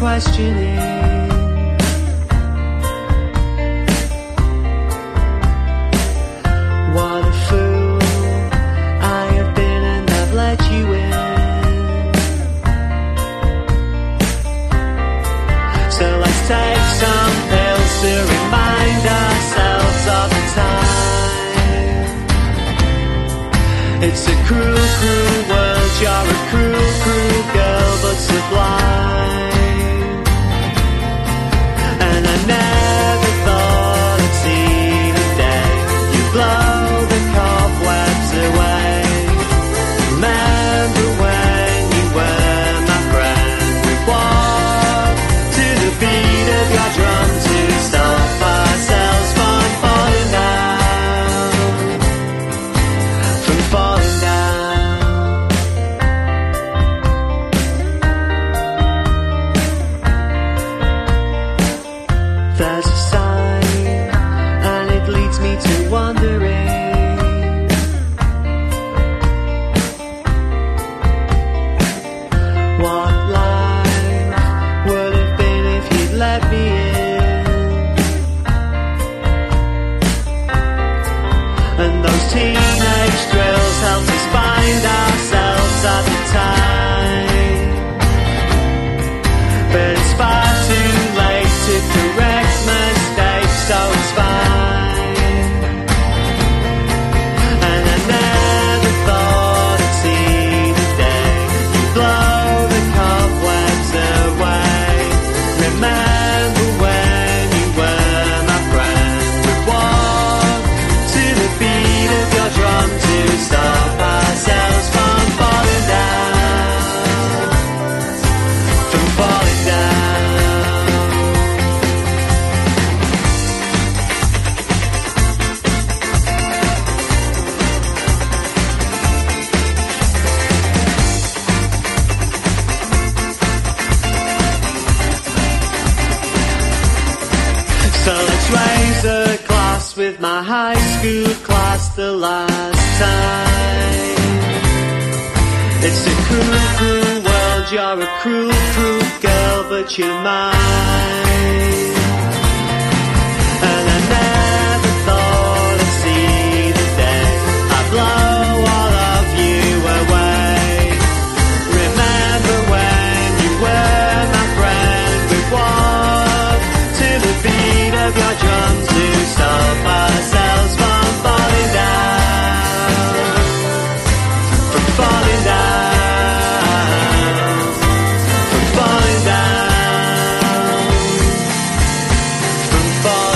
questioning. What a fool I have been and I've let you in. So let's take some pills to remind ourselves of the time. It's a cruel, cruel world. You're a cruel, cruel girl, but sublime. And I never thought I'd see the day you blow the cobwebs away. Remember when you were my friend? We walked to the beat of your drum to stop ourselves from falling down, from falling down. There's a sign and it leads me to wondering what life would have been if you'd let me in. And those teenage drills helped us find ourselves at the time. But it's far too late to correct mistakes, so it's fine. And I never thought I'd see the day you blow the cobwebs away. Remember when you were my friend? We walked to the beat of your drum to stop ourselves from falling down, from falling down. So let's raise a glass with my high school class the last time. It's a cruel, cruel world. You're a cruel, cruel girl, but you're mine. And I never thought I'd see the day I blow all of you away. Remember when you were my friend? We walked to the beat of your drum to stop ourselves from falling down, from falling down, from falling down, from falling